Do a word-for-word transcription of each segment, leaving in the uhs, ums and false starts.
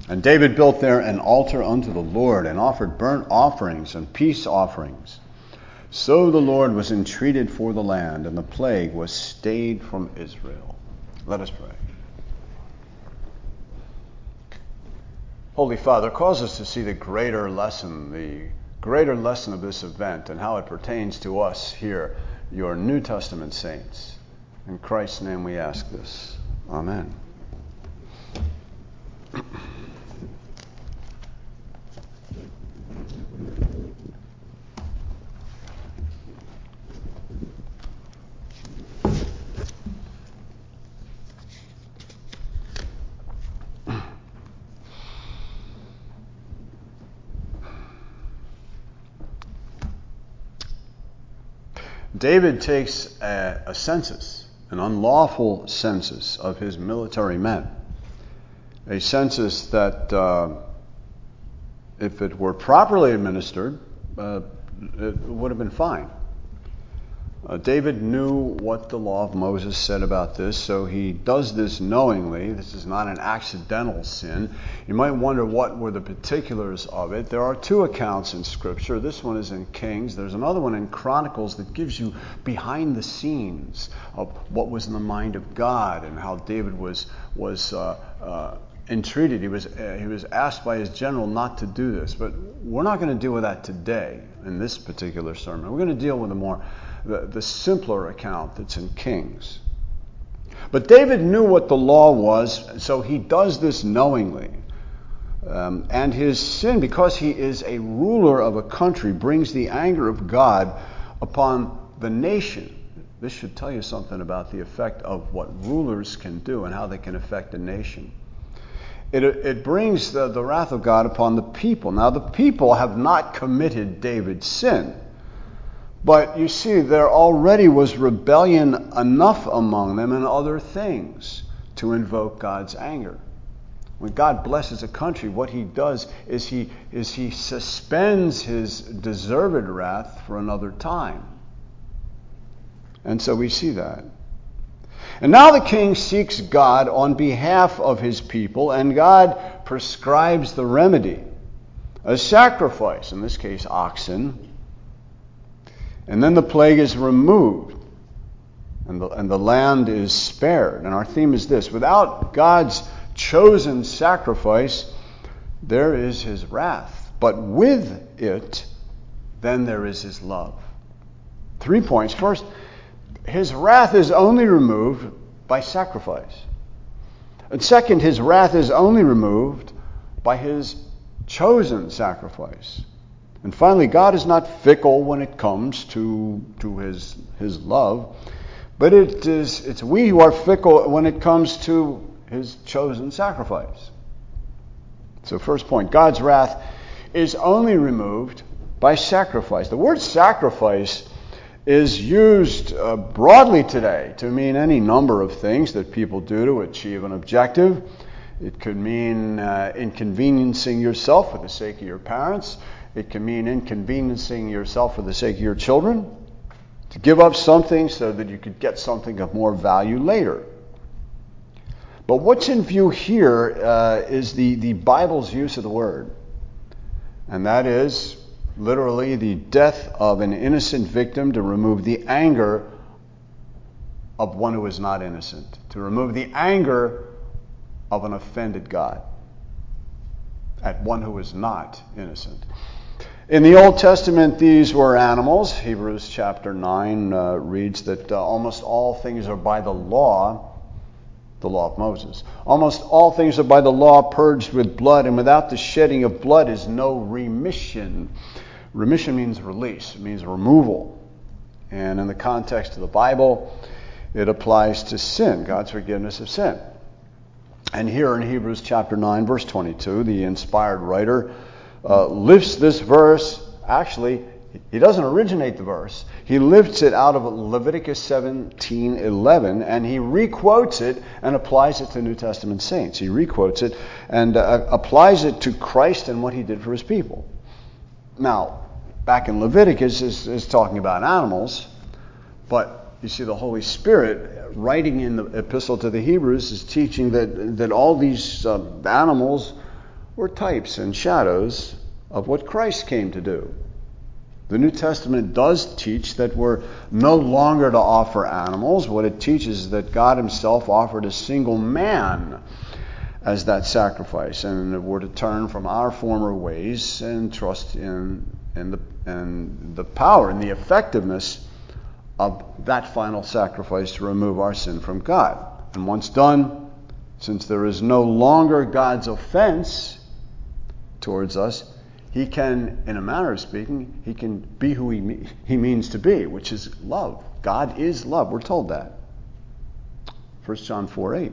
And David built there an altar unto the Lord, and offered burnt offerings and peace offerings. So the Lord was entreated for the land, and the plague was stayed from Israel. Let us pray. Holy Father, cause us to see the greater lesson, the greater lesson of this event, and how it pertains to us here, your New Testament saints. In Christ's name we ask this. Amen. David takes a, a census, an unlawful census of his military men. A census that, uh, if it were properly administered, uh, it would have been fine. Uh, David knew what the law of Moses said about this, so he does this knowingly. This is not an accidental sin. You might wonder what were the particulars of it. There are two accounts in Scripture. This one is in Kings. There's another one in Chronicles that gives you behind the scenes of what was in the mind of God and how David was was uh, uh, entreated. He was uh, he was asked by his general not to do this. But we're not going to deal with that today in this particular sermon. We're going to deal with a more The, the simpler account that's in Kings. But David knew what the law was, so he does this knowingly. Um, and his sin, because he is a ruler of a country, brings the anger of God upon the nation. This should tell you something about the effect of what rulers can do and how they can affect a nation. It, it brings the, the wrath of God upon the people. Now, the people have not committed David's sin. But you see, there already was rebellion enough among them and other things to invoke God's anger. When God blesses a country, what he does is he is he suspends his deserved wrath for another time. And so we see that. And now the king seeks God on behalf of his people, and God prescribes the remedy, a sacrifice, in this case oxen. And then the plague is removed, and the, and the land is spared. And our theme is this: without God's chosen sacrifice, there is his wrath. But with it, then there is his love. Three points. First, his wrath is only removed by sacrifice. And second, his wrath is only removed by his chosen sacrifice. And finally, God is not fickle when it comes to, to his, his love, but it is, it's we who are fickle when it comes to his chosen sacrifice. So first point, God's wrath is only removed by sacrifice. The word sacrifice is used uh, broadly today to mean any number of things that people do to achieve an objective. It could mean uh, inconveniencing yourself for the sake of your parents. It can mean inconveniencing yourself for the sake of your children, to give up something so that you could get something of more value later. But what's in view here uh, is the, the Bible's use of the word. And that is literally the death of an innocent victim to remove the anger of one who is not innocent, to remove the anger of an offended God at one who is not innocent. In the Old Testament, these were animals. Hebrews chapter nine uh, reads that uh, almost all things are by the law, the law of Moses. Almost all things are by the law purged with blood, and without the shedding of blood is no remission. Remission means release. It means removal. And in the context of the Bible, it applies to sin, God's forgiveness of sin. And here in Hebrews chapter nine, verse twenty-two, the inspired writer Uh, lifts this verse. Actually, he doesn't originate the verse. He lifts it out of Leviticus seventeen eleven, and he requotes it and applies it to New Testament saints. He requotes it and uh, applies it to Christ and what he did for his people. Now, back in Leviticus is, is talking about animals, but you see the Holy Spirit writing in the epistle to the Hebrews is teaching that, that all these uh, animals were types and shadows of what Christ came to do. The New Testament does teach that we're no longer to offer animals. What it teaches is that God himself offered a single man as that sacrifice, and we're to turn from our former ways and trust in, in, the, in the power and the effectiveness of that final sacrifice to remove our sin from God. And once done, since there is no longer God's offense towards us, he can, in a manner of speaking, he can be who he, me- he means to be, which is love. God is love. We're told that. First John four eight.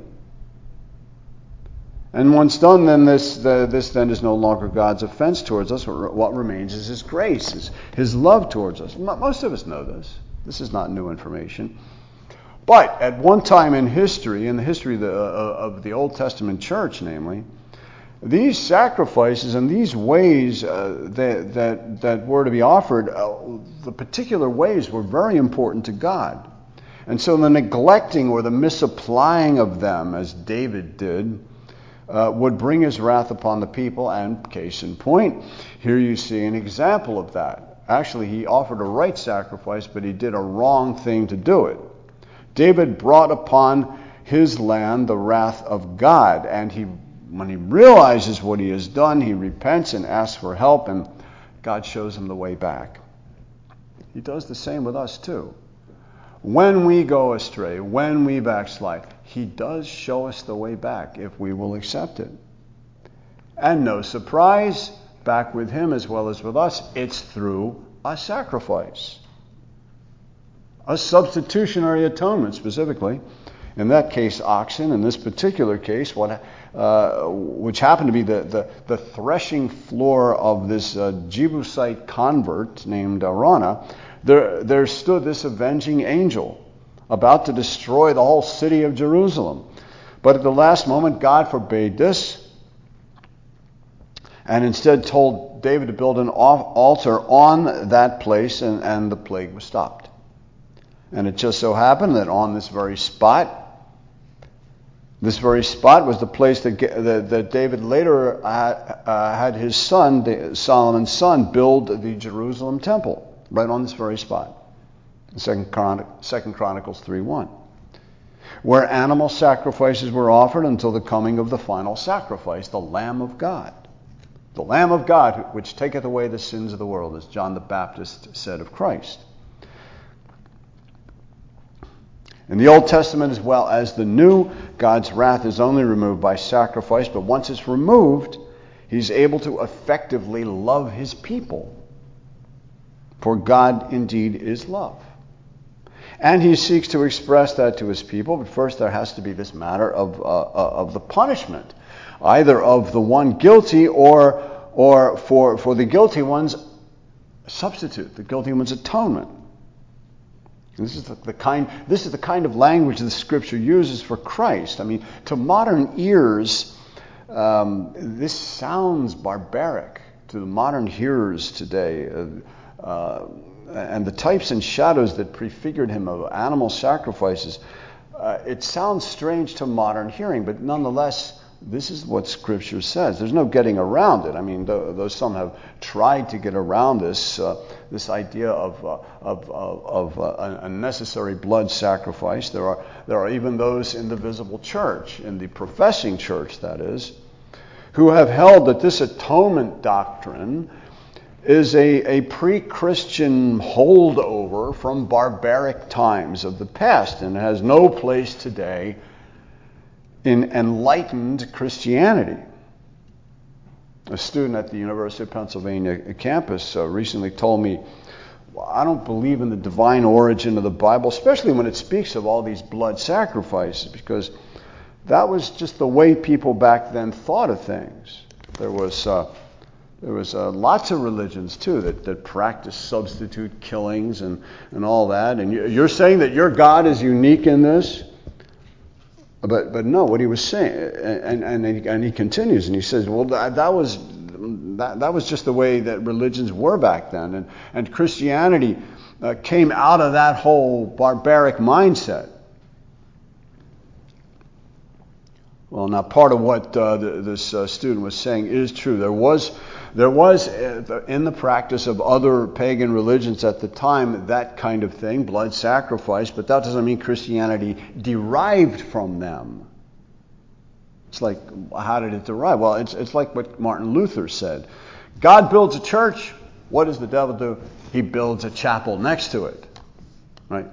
And once done, then this the, this then is no longer God's offense towards us. What remains is his grace, his, his love towards us. Most of us know this. This is not new information. But at one time in history, in the history of the, uh, of the Old Testament church, namely, these sacrifices and these ways uh, that, that, that were to be offered, uh, the particular ways were very important to God. And so the neglecting or the misapplying of them, as David did, uh, would bring his wrath upon the people. And case in point, here you see an example of that. Actually, he offered a right sacrifice, but he did a wrong thing to do it. David brought upon his land the wrath of God, and he, when he realizes what he has done, he repents and asks for help, and God shows him the way back. He does the same with us too. When we go astray, when we backslide, he does show us the way back if we will accept it. And no surprise, back with him as well as with us, it's through a sacrifice. A substitutionary atonement, specifically. In that case, oxen. In this particular case, what, uh, which happened to be the, the, the threshing floor of this uh, Jebusite convert named Araunah, there, there stood this avenging angel about to destroy the whole city of Jerusalem. But at the last moment, God forbade this, and instead told David to build an altar on that place, and, and the plague was stopped. And it just so happened that on this very spot, this very spot was the place that, that, that David later had, uh, had his son, Solomon's son, build the Jerusalem temple, right on this very spot. Second, Chronic, Second Chronicles three one. Where animal sacrifices were offered until the coming of the final sacrifice, the Lamb of God. The Lamb of God, which taketh away the sins of the world, as John the Baptist said of Christ. In the Old Testament as well as the New, God's wrath is only removed by sacrifice, but once it's removed, he's able to effectively love his people. For God indeed is love. And he seeks to express that to his people, but first there has to be this matter of, uh, of the punishment, either of the one guilty or, or for, for the guilty one's substitute, the guilty one's atonement. This is the, the kind. This is the kind of language the Scripture uses for Christ. I mean, to modern ears, um, this sounds barbaric to the modern hearers today, uh, uh, and the types and shadows that prefigured him of animal sacrifices. Uh, it sounds strange to modern hearing, but nonetheless, this is what Scripture says. There's no getting around it. I mean, though, though some have tried to get around this, uh, this idea of uh, of, of, of uh, a necessary blood sacrifice. There are there are even those in the visible church, in the professing church, that is, who have held that this atonement doctrine is a, a pre-Christian holdover from barbaric times of the past and has no place today in enlightened Christianity. A student at the University of Pennsylvania campus uh, recently told me, well, I don't believe in the divine origin of the Bible, especially when it speaks of all these blood sacrifices, because that was just the way people back then thought of things. There was uh, there was uh, lots of religions too that, that practiced substitute killings and, and all that. And you're saying that your God is unique in this? But but no, what he was saying, and and and he, and he continues, and he says, well, that, that was that, that was just the way that religions were back then, and and Christianity uh, came out of that whole barbaric mindset. Well, now part of what uh, the, this uh, student was saying is true. There was, there was uh, in the practice of other pagan religions at the time that kind of thing, blood sacrifice, but that doesn't mean Christianity derived from them. It's like, how did it derive? Well, it's it's like what Martin Luther said. God builds a church. What does the devil do? He builds a chapel next to it. Right?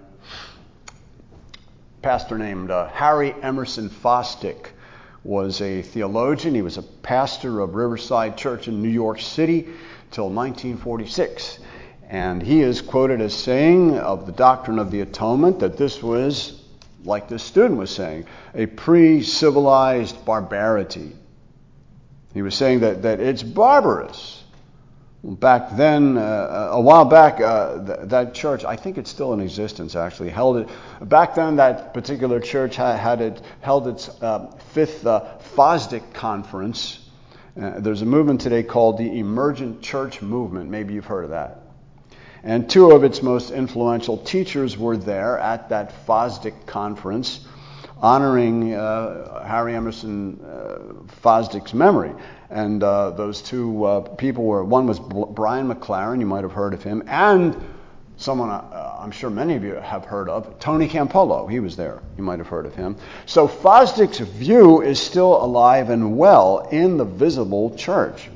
Pastor named uh, Harry Emerson Fosdick was a theologian. He was a pastor of Riverside Church in New York City till nineteen forty-six. And he is quoted as saying of the doctrine of the atonement that this was, like this student was saying, a pre-civilized barbarity. He was saying that, that it's barbarous. Back then, uh, a while back, uh, th- that church, I think it's still in existence actually, held it. Back then, that particular church had, had it held its uh, fifth uh, Fosdick conference. Uh, there's a movement today called the Emergent Church Movement. Maybe you've heard of that. And two of its most influential teachers were there at that Fosdick conference, honoring uh, Harry Emerson uh, Fosdick's memory. And uh, those two uh, people were, one was Brian McLaren, you might have heard of him, and someone uh, I'm sure many of you have heard of, Tony Campolo. He was there. You might have heard of him. So Fosdick's view is still alive and well in the visible church.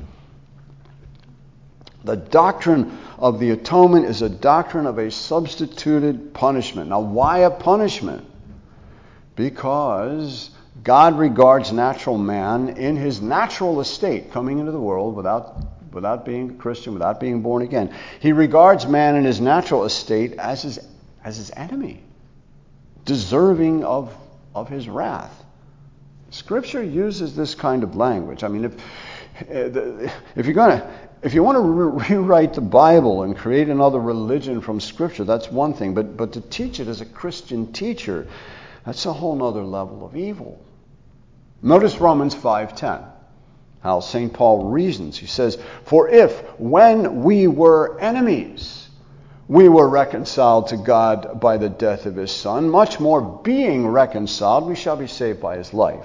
The doctrine of the atonement is a doctrine of a substituted punishment. Now, why a punishment? Because God regards natural man in his natural estate, coming into the world without, without being a Christian, without being born again. He regards man in his natural estate as his, as his enemy, deserving of, of his wrath. Scripture uses this kind of language. I mean, if, if you're going to... If you want to re- rewrite the Bible and create another religion from Scripture, that's one thing. But but to teach it as a Christian teacher, that's a whole other level of evil. Notice Romans five ten, how Saint Paul reasons. He says, "For if, when we were enemies, we were reconciled to God by the death of his Son, much more being reconciled, we shall be saved by his life."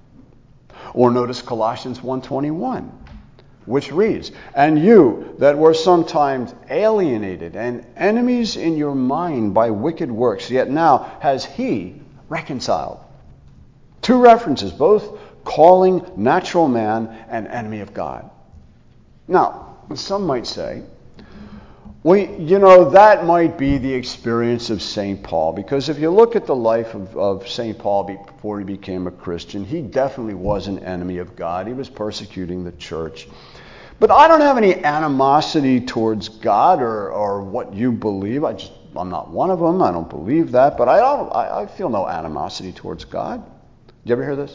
Or notice Colossians one twenty-one. Which reads, "And you that were sometimes alienated and enemies in your mind by wicked works, yet now has he reconciled." Two references, both calling natural man an enemy of God. Now, some might say, well, you know, that might be the experience of Saint Paul, because if you look at the life of, of Saint Paul before he became a Christian, he definitely was an enemy of God. He was persecuting the church. But I don't have any animosity towards God or, or what you believe. I just, I'm not one of them. I don't believe that. But I don't. I, I feel no animosity towards God. You ever hear this?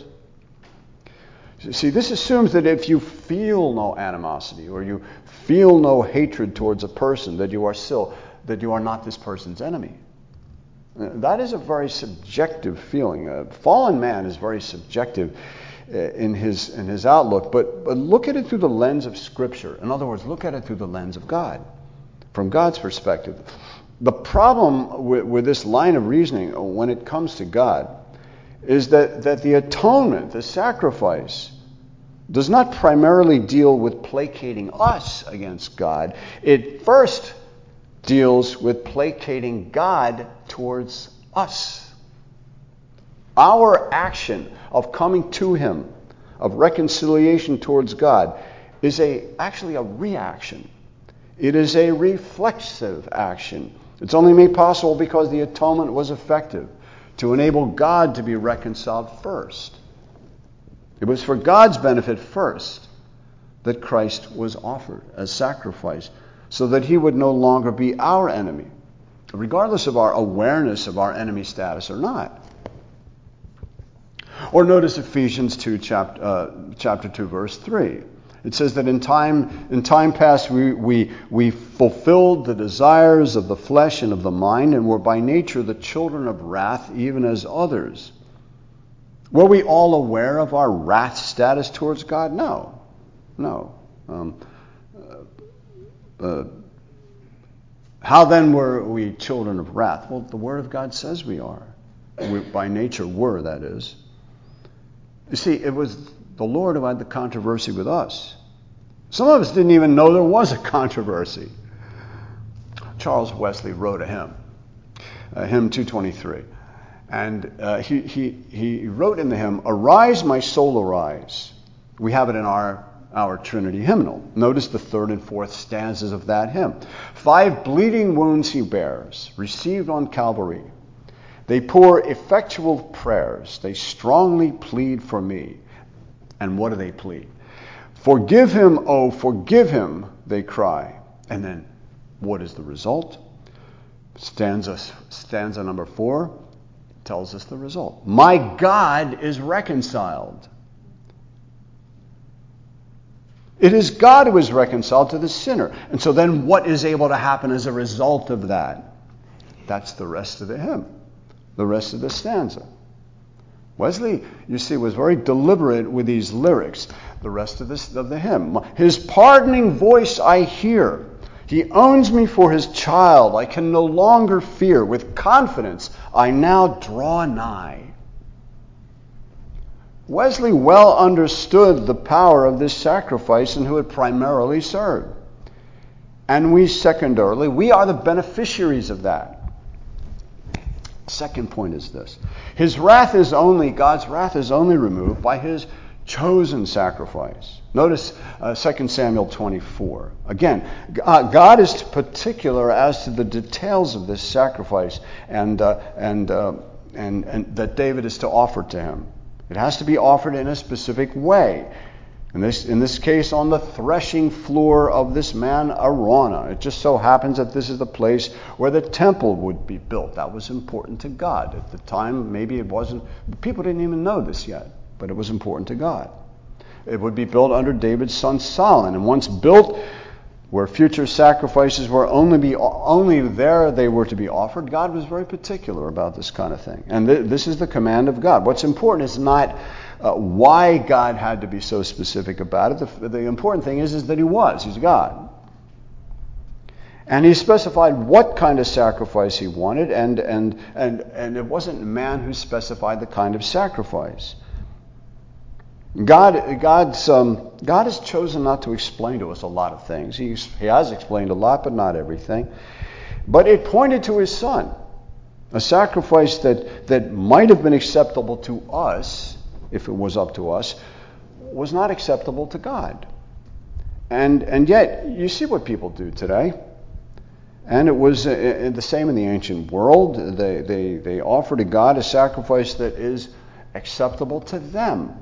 See, this assumes that if you feel no animosity or you feel no hatred towards a person, that you are still that you are not this person's enemy. That is a very subjective feeling. A fallen man is very subjective in his in his outlook, but, but look at it through the lens of Scripture. In other words, look at it through the lens of God, from God's perspective. The problem with, with this line of reasoning when it comes to God is that, that the atonement, the sacrifice, does not primarily deal with placating us against God. It first deals with placating God towards us. Our action of coming to him, of reconciliation towards God, is a actually a reaction. It is a reflexive action. It's only made possible because the atonement was effective to enable God to be reconciled first. It was for God's benefit first that Christ was offered as sacrifice, so that he would no longer be our enemy, regardless of our awareness of our enemy status or not. Or notice Ephesians two, chapter, uh, chapter two, verse three. It says that in time in time past we, we, we fulfilled the desires of the flesh and of the mind, and were by nature the children of wrath, even as others. Were we all aware of our wrath status towards God? No. No. Um, uh, uh, how then were we children of wrath? Well, the Word of God says we are. We, by nature were, that is. You see, it was the Lord who had the controversy with us. Some of us didn't even know there was a controversy. Charles Wesley wrote a hymn, uh, hymn two twenty-three. And uh, he, he, he wrote in the hymn, "Arise, my soul, arise." We have it in our, our Trinity hymnal. Notice the third and fourth stanzas of that hymn. Five bleeding wounds he bears, received on Calvary. They pour effectual prayers. They strongly plead for me. And what do they plead? Forgive him, oh, forgive him, they cry. And then what is the result? Stanza, stanza number four tells us the result. My God is reconciled. It is God who is reconciled to the sinner. And so then what is able to happen as a result of that? That's the rest of the hymn, the rest of the stanza. Wesley, you see, was very deliberate with these lyrics, the rest of, this, of the hymn. His pardoning voice I hear. He owns me for his child. I can no longer fear. With confidence, I now draw nigh. Wesley well understood the power of this sacrifice and who it primarily served. And we secondarily, we are the beneficiaries of that. Second point is this. His wrath is only, God's wrath is only removed by his chosen sacrifice. Notice uh, Second Samuel twenty-four. Again, uh, God is particular as to the details of this sacrifice and, uh, and, uh, and, and that David is to offer to him. It has to be offered in a specific way. In this, in this case, on the threshing floor of this man Araunah. It just so happens that this is the place where the temple would be built. That was important to God. At the time, maybe it wasn't. People didn't even know this yet, but it was important to God. It would be built under David's son Solomon. And once built, where future sacrifices were only be only there they were to be offered, God was very particular about this kind of thing. And th- this is the command of God. What's important is not uh, why God had to be so specific about it. The, the important thing is, is that he was. He's God. And he specified what kind of sacrifice he wanted, and, and, and, and it wasn't man who specified the kind of sacrifice. God, God's, um, God has chosen not to explain to us a lot of things. He's, he has explained a lot, but not everything. But it pointed to his son, a sacrifice that, that might have been acceptable to us, if it was up to us, was not acceptable to God. And, and yet, you see what people do today. And it was uh, the same in the ancient world. They, they, they offer to God a sacrifice that is acceptable to them.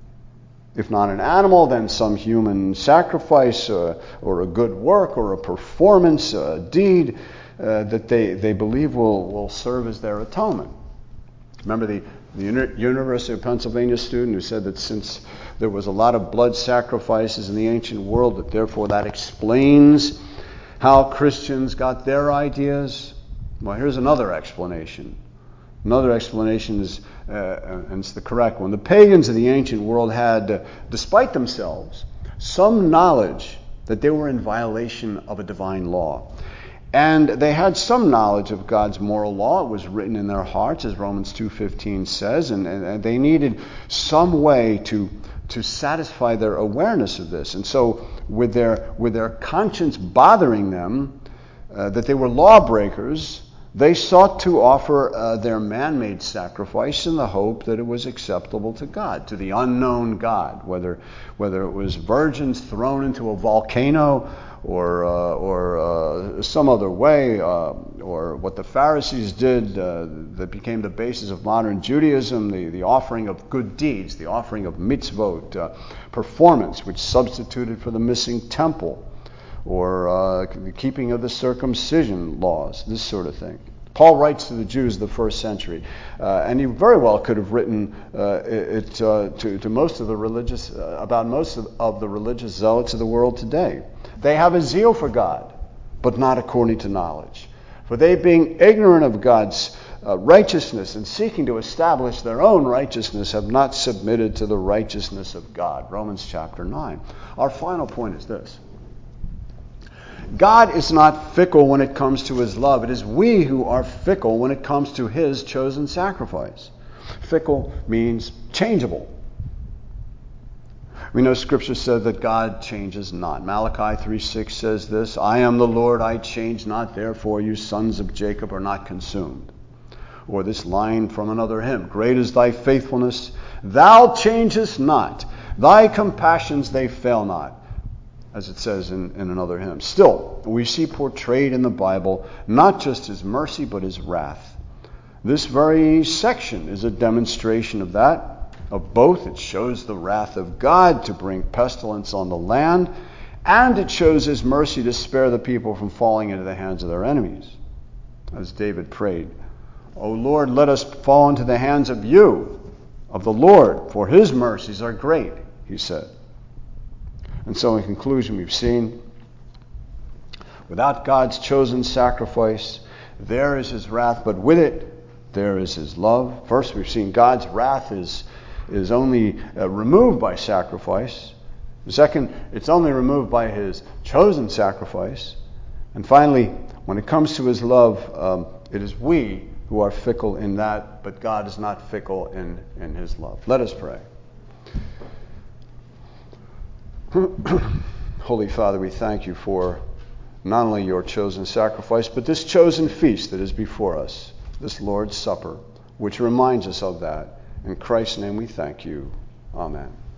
If not an animal, then some human sacrifice uh, or a good work or a performance, a deed uh, that they, they believe will, will serve as their atonement. Remember the, the Uni- University of Pennsylvania student who said that since there was a lot of blood sacrifices in the ancient world, that therefore that explains how Christians got their ideas? Well, here's another explanation. Another explanation is, uh, and it's the correct one. The pagans of the ancient world had, uh, despite themselves, some knowledge that they were in violation of a divine law. And they had some knowledge of God's moral law. It was written in their hearts, as Romans two fifteen says, and, and they needed some way to to satisfy their awareness of this. And so with their with their conscience bothering them, uh, that they were lawbreakers, they sought to offer uh, their man-made sacrifice in the hope that it was acceptable to God, to the unknown God, whether whether it was virgins thrown into a volcano or uh, or uh, some other way, uh, or what the Pharisees did uh, that became the basis of modern Judaism, the, the offering of good deeds, the offering of mitzvot, uh, performance, which substituted for the missing temple, or uh, the keeping of the circumcision laws, this sort of thing. Paul writes to the Jews of the first century, uh, and he very well could have written uh, it uh, to, to most of the religious, uh, about most of, of the religious zealots of the world today. They have a zeal for God, but not according to knowledge. For they, being ignorant of God's uh, righteousness and seeking to establish their own righteousness, have not submitted to the righteousness of God. Romans chapter nine. Our final point is this. God is not fickle when it comes to his love. It is we who are fickle when it comes to his chosen sacrifice. Fickle means changeable. We know Scripture said that God changes not. Malachi three six says this, I am the Lord, I change not, therefore you sons of Jacob are not consumed. Or this line from another hymn, great is thy faithfulness, thou changest not, thy compassions they fail not, as it says in, in another hymn. Still, we see portrayed in the Bible not just his mercy, but his wrath. This very section is a demonstration of that, of both. It shows the wrath of God to bring pestilence on the land, and it shows his mercy to spare the people from falling into the hands of their enemies. As David prayed, O Lord, let us fall into the hands of you, of the Lord, for his mercies are great, he said. And so in conclusion, we've seen, without God's chosen sacrifice, there is his wrath, but with it, there is his love. First, we've seen God's wrath is, is only uh, removed by sacrifice. Second, it's only removed by his chosen sacrifice. And finally, when it comes to his love, um, it is we who are fickle in that, but God is not fickle in, in his love. Let us pray. Holy Father, we thank you for not only your chosen sacrifice, but this chosen feast that is before us, this Lord's Supper, which reminds us of that. In Christ's name we thank you. Amen.